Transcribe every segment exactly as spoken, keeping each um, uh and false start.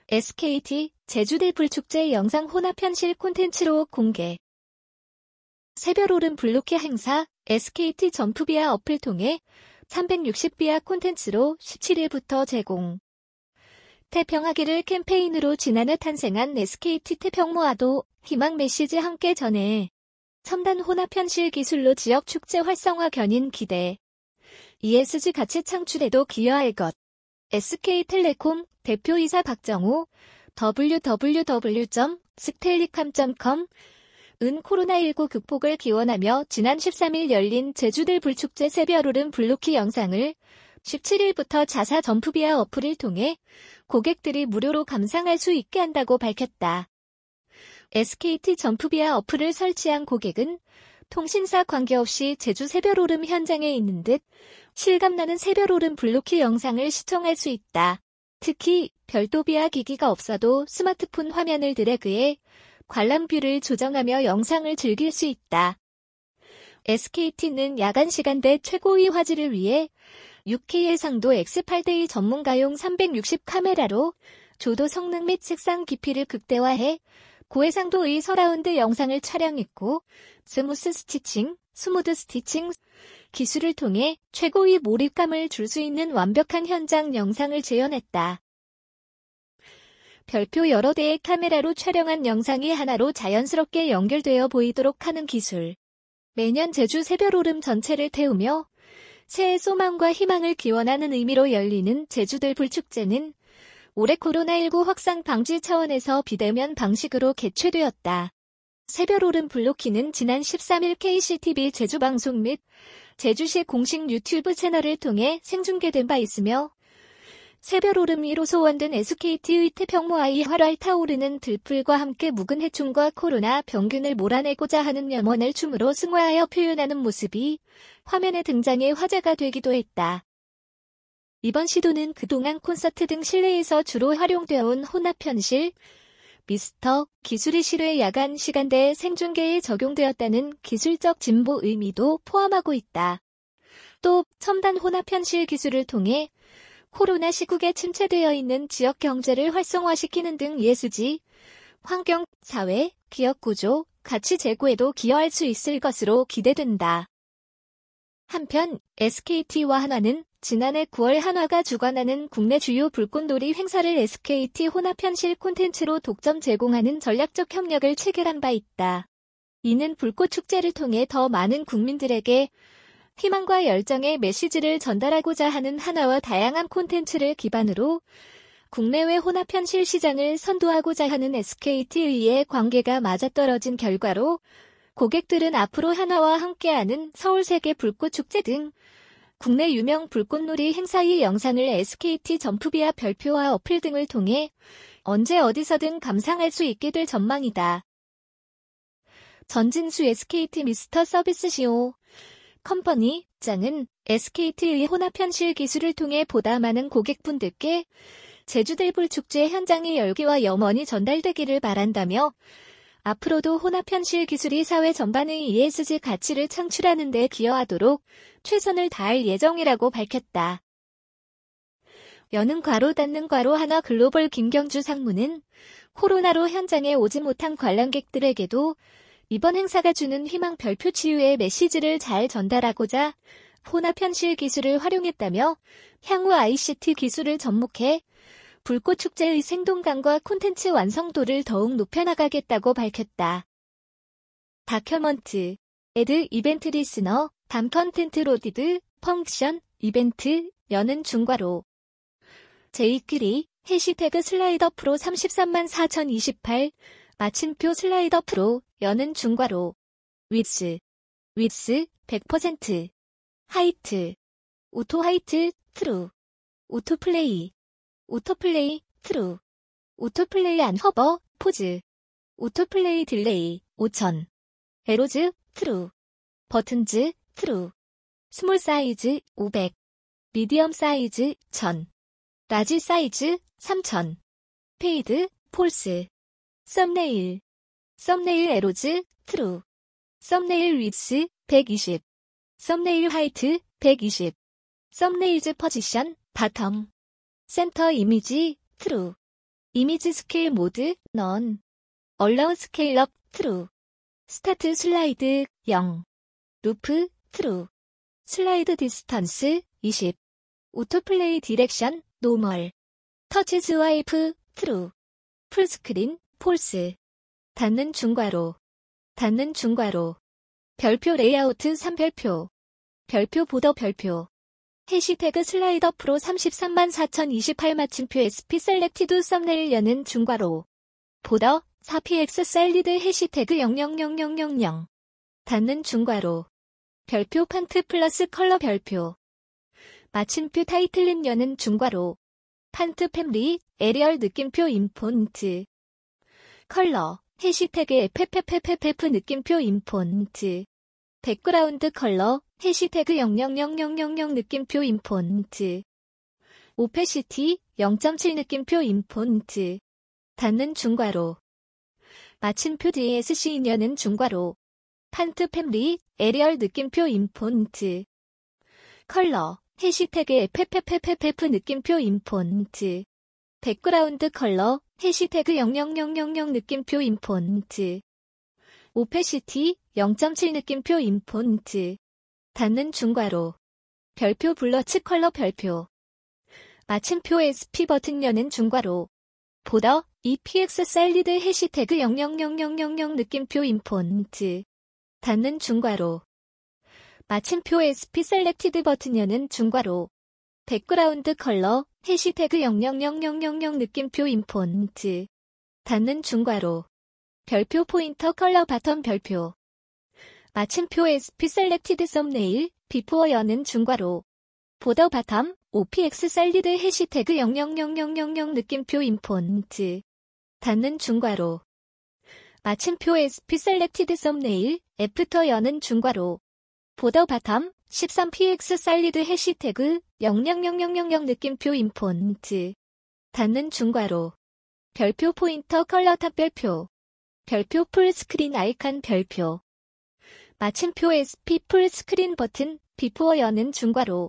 에스케이티 제주대불축제 영상 혼합 현실 콘텐츠로 공개. 새별오름 블루키 행사 에스케이티 점프비아 어플 통해 삼백육십 비아 콘텐츠로 십칠일부터 제공. 태평하기를 캠페인으로 지난해 탄생한 에스케이티 태평모아도 희망 메시지 함께 전해. 첨단 혼합 현실 기술로 지역 축제 활성화 견인 기대. 이에스지 가치 창출에도 기여할 것. 에스케이텔레콤 대표이사 박정호 더블유 더블유 더블유 점 스텔리캄 점 컴 은 코로나십구 극복을 기원하며 지난 십삼일 열린 제주들 불축제 새별오름 블루키 영상을 십칠일부터 자사 점프비아 어플을 통해 고객들이 무료로 감상할 수 있게 한다고 밝혔다. 에스케이티 점프비아 어플을 설치한 고객은 통신사 관계없이 제주 새별오름 현장에 있는 듯 실감나는 새별오름 블루키 영상을 시청할 수 있다. 특히 별도 비아 기기가 없어도 스마트폰 화면을 드래그해 관람뷰를 조정하며 영상을 즐길 수 있다. 에스케이티는 야간 시간대 최고의 화질을 위해 유케이 해상도 엑스 팔 대 이 전문가용 삼백육십 카메라로 조도 성능 및 색상 깊이를 극대화해 고해상도의 서라운드 영상을 촬영했고 스무스 스티칭, 스무드 스티칭 기술을 통해 최고의 몰입감을 줄 수 있는 완벽한 현장 영상을 재현했다. 별표 여러 대의 카메라로 촬영한 영상이 하나로 자연스럽게 연결되어 보이도록 하는 기술. 매년 제주 새별오름 전체를 태우며 새해 소망과 희망을 기원하는 의미로 열리는 제주들 불축제는 올해 코로나십구 확산 방지 차원에서 비대면 방식으로 개최되었다. 새별오름 블루키는 지난 십삼일 케이씨티비 제주방송 및 제주시 공식 유튜브 채널을 통해 생중계된 바 있으며 새별오름 이로 소원된 에스케이티의 태평모아의 활활 타오르는 들풀과 함께 묵은 해충과 코로나 병균을 몰아내고자 하는 염원을 춤으로 승화하여 표현하는 모습이 화면에 등장해 화제가 되기도 했다. 이번 시도는 그동안 콘서트 등 실내에서 주로 활용되어온 혼합현실, 미스터 기술이 실외 야간 시간대에 생중계에 적용되었다는 기술적 진보 의미도 포함하고 있다. 또 첨단 혼합현실 기술을 통해 코로나 시국에 침체되어 있는 지역 경제를 활성화시키는 등 이에스지, 환경, 사회, 기업 구조, 가치 제고에도 기여할 수 있을 것으로 기대된다. 한편 에스케이티와 한화는 지난해 구월 한화가 주관하는 국내 주요 불꽃놀이 행사를 에스케이티 혼합현실 콘텐츠로 독점 제공하는 전략적 협력을 체결한 바 있다. 이는 불꽃축제를 통해 더 많은 국민들에게 희망과 열정의 메시지를 전달하고자 하는 한화와 다양한 콘텐츠를 기반으로 국내외 혼합현실 시장을 선도하고자 하는 에스케이티의 관계가 맞아떨어진 결과로 고객들은 앞으로 한화와 함께하는 서울세계 불꽃축제 등 국내 유명 불꽃놀이 행사의 영상을 에스케이티 점프비아 별표와 어플 등을 통해 언제 어디서든 감상할 수 있게 될 전망이다. 전진수 에스케이티 미스터 서비스 시오 컴퍼니 장은 에스케이티의 혼합현실 기술을 통해 보다 많은 고객분들께 제주들 불축제 현장의 열기와 염원이 전달되기를 바란다며 앞으로도 혼합현실 기술이 사회 전반의 이에스지 가치를 창출하는 데 기여하도록 최선을 다할 예정이라고 밝혔다. 여는 괄호 닫는 괄호 한화 글로벌 김경주 상무는 코로나로 현장에 오지 못한 관람객들에게도 이번 행사가 주는 희망 별표 치유의 메시지를 잘 전달하고자 혼합현실 기술을 활용했다며 향후 아이씨티 기술을 접목해 불꽃축제의 생동감과 콘텐츠 완성도를 더욱 높여나가겠다고 밝혔다. 다큐먼트, 애드 이벤트 리스너, 담 컨텐트 로디드, 펑션, 이벤트, 여는 중괄호. 제이끼리, 해시태그 슬라이더 프로 삼십삼만 사천이십팔, 마침표 슬라이더 프로, 여는 중괄호. 위스, 위스, 백 퍼센트. 하이트, 오토 하이트, 트루. 오토플레이. 오토플레이, 트루. 오토플레이 안 허버, 포즈. 오토플레이 딜레이, 오천. 에로즈, 트루. 버튼즈, 트루. 스몰 사이즈, 오백. 미디엄 사이즈, 천. 라지 사이즈, 삼천. 페이드, 폴스. 썸네일. 썸네일 에로즈, 트루. 썸네일 위스, 백이십. 썸네일 하이트, 백이십. 썸네일즈 포지션, 바텀. 센터 이미지, 트루. 이미지 스케일 모드, 넌. 얼라우 스케일 업, 트루. 스타트 슬라이드, 영. 루프, 트루. 슬라이드 디스턴스, 이십. 오토플레이 디렉션, 노멀. 터치 스와이프, 트루. 풀스크린, 폴스. 닫는 중괄호. 닫는 중괄호. 별표 레이아우트 삼 별표. 별표 보더 별표. 해시태그 슬라이더 프로 삼십삼만 사천이십팔 마침표 에스피 셀렉티드 썸네일 여는 중괄호. 보더 사 피엑스 셀리드 해시태그 영영영영영영. 닫는 중괄호. 별표 판트 플러스 컬러 별표. 마침표 타이틀린 여는 중괄호. 판트 팸리 에리얼 느낌표 인폰트. 컬러 해시태그 에프에프에프에프 느낌표 인폰트. 백그라운드 컬러 해시태그 영영영영영영 느낌표 인폰트. 오페시티 영 점 칠 느낌표 인폰트. 닫는 중괄호. 마침표 디에스씨 인여는 중괄호. 판트 팸리 에리얼 느낌표 인폰트. 컬러 해시태그 에프에프에프에프 느낌표 인폰트. 백그라운드 컬러 해시태그 영영영영영 느낌표 인폰트. 오페시티 영 점 칠 느낌표 인폰트. 닫는 중괄호. 별표 블러츠 컬러 별표. 마침표 에스피 버튼 여는 중괄호. 보더 이피엑스 셀리드 해시태그 영영영영영영 느낌표 인폰트. 닫는 중괄호. 마침표 에스피 셀렉티드 버튼 여는 중괄호. 백그라운드 컬러 해시태그 영영영영영영 느낌표 인폰트. 닫는 중괄호. 별표 포인터 컬러 바텀 별표. 마침표 에스피 셀렉티드 썸네일 비포어 여는 중괄호. 보더 바텀 오피엑스 셀리드 해시태그 영영영영영영 느낌표 인폰트. 닫는 중괄호. 마침표 에스피 셀렉티드 썸네일 애프터 여는 중괄호. 보더 바텀 십삼 피엑스 셀리드 해시태그 영영영영영영 느낌표 인폰트. 닫는 중괄호. 별표 포인터 컬러 탑 별표. 별표 풀스크린 아이콘 별표. 마침표 에스피 풀스크린 버튼 비포어 여는 중괄호.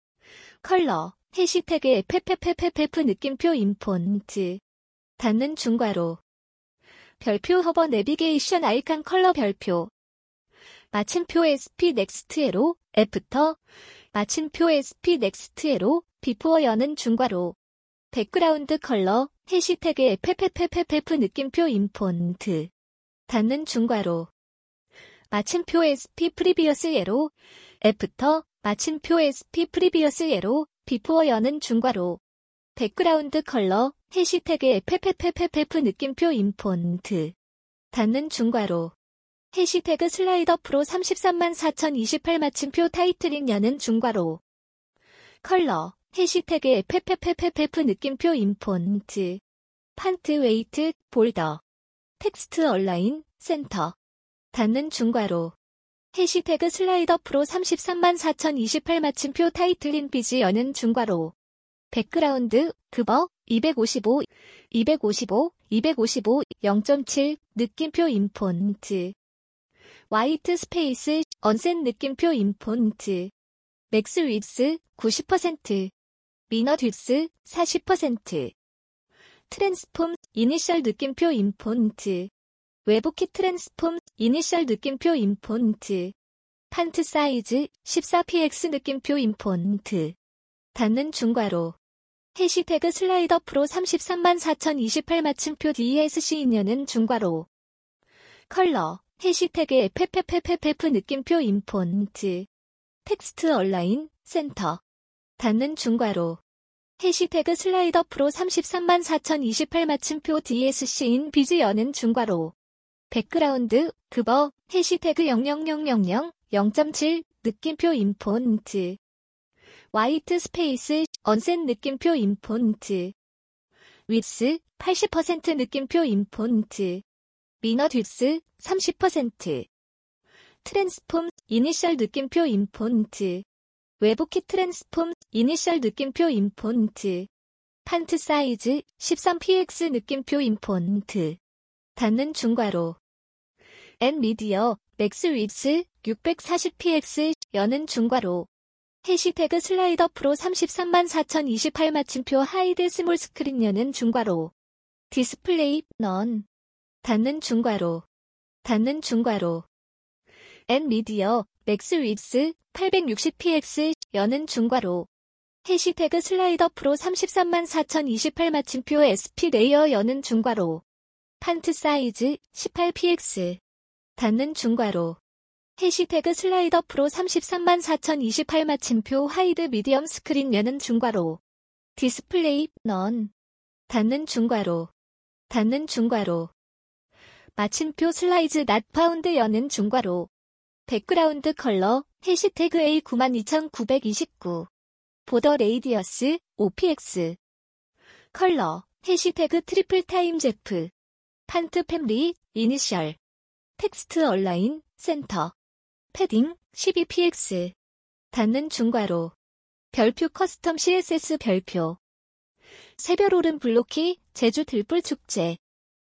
컬러 해시태그 에프에프에프에프 느낌표 인폰트. 닫는 중괄호. 별표 허버 내비게이션 아이콘 컬러 별표. 마침표 에스피 넥스트 에로 애프터. 마침표 에스피 넥스트 에로 비포어 여는 중괄호. 백그라운드 컬러 해시태그 에프에프에프에프 느낌표 인폰트. 닫는 중괄호. 마침표 에스피 프리비어스 에로 애프터. 마침표 에스피 프리비어스 에로 비포어 여는 중괄호. 백그라운드 컬러 해시태그 에프에프에프에프 느낌표 인폰트. 닫는 중괄호. 해시태그 슬라이더 프로 삼십삼만 사천이십팔 마침표 타이틀링 여는 중괄호. 컬러 해시태그 에프에프에프에프 느낌표 인폰트. 판트 웨이트 볼더. 텍스트 얼라인 센터. 닫는 중괄호. 해시태그 슬라이더 프로 삼십삼만 사천이십팔 마침표 타이틀린 비지 여는 중괄호. 백그라운드 그버 이백오십오 이백오십오 이백오십오 영 점 칠 느낌표 인폰트. 화이트 스페이스 언셋 느낌표 인폰트. 맥스 윗스 구십 퍼센트. 미너 듀스 사십 퍼센트. 트랜스폼 이니셜 느낌표 인폰트. 외부키 트랜스폼 이니셜 느낌표 인폰트. 판트 사이즈 십사 피엑스 느낌표 인폰트. 닫는 중괄호. 해시태그 슬라이더 프로 삼십삼만 사천이십팔 마침표 디에스씨 인여는 중괄호. 컬러 해시태그 에프에프에프에프 느낌표 인폰트. 텍스트 얼라인 센터. 닫는 중괄호. 해시태그 슬라이더 프로 삼십삼만 사천이십팔 마침표 디에스씨 인 비즈 여는 중괄호. 백그라운드 그버 해시태그 영영영영영 영 점 칠 느낌표 인폰트. 화이트 스페이스 언셋 느낌표 인폰트. 윗스 팔십 퍼센트 느낌표 인폰트. 미너 듀스 삼십 퍼센트. 트랜스폼 이니셜 느낌표 인폰트. 외부키 트랜스폼 이니셜 느낌표 인폰트. 판트 사이즈 십삼 피엑스 느낌표 인폰트. 닫는 중괄호. 엔미디어 맥스 윗스 육백사십 피엑스 여는 중괄호. 해시태그 슬라이더 프로 삼십삼만 사천이십팔 마침표 하이드 스몰 스크린 여는 중괄호. 디스플레이, 넌. 닫는 중괄호. 닫는 중괄호. 엔미디어, 맥스 윗스, 팔백육십 피엑스, 여는 중괄호. 해시태그 슬라이더 프로 삼십삼만 사천이십팔 마침표 에스피 레이어 여는 중괄호. 판트 사이즈, 십팔 피엑스. 닫는 중괄호. 해시태그 슬라이더 프로 삼십삼만 사천이십팔 마침표 하이드 미디엄 스크린 여는 중괄호. 디스플레이, 넌. 닫는 중괄호. 닫는 중괄호. 마침표 슬라이즈 낫 파운드 여는 중괄호. 백그라운드 컬러, 해시태그 에이 구만 이천구백이십구. 보더 레이디어스, 오 피엑스. 컬러, 해시태그 트리플 타임 제프. 판트 팸리, 이니셜. 텍스트 얼라인, 센터. 패딩, 십이 피엑스. 닫는 중괄호. 별표 커스텀 씨에스에스 별표. 새별오름 블로키, 제주 들불 축제.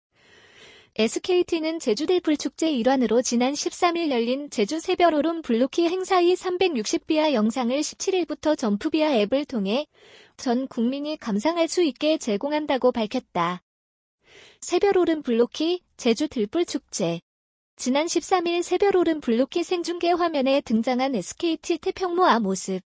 에스케이티는 제주 들불 축제 일환으로 지난 십삼 일 열린 제주 새별오름 블로키 행사의 삼백육십 비아 영상을 십칠 일부터 점프비아 앱을 통해 전 국민이 감상할 수 있게 제공한다고 밝혔다. 새별오름 블로키, 제주 들불 축제. 지난 십삼 일 새별오름 블로키 생중계 화면에 등장한 에스케이티 태평로아 모습.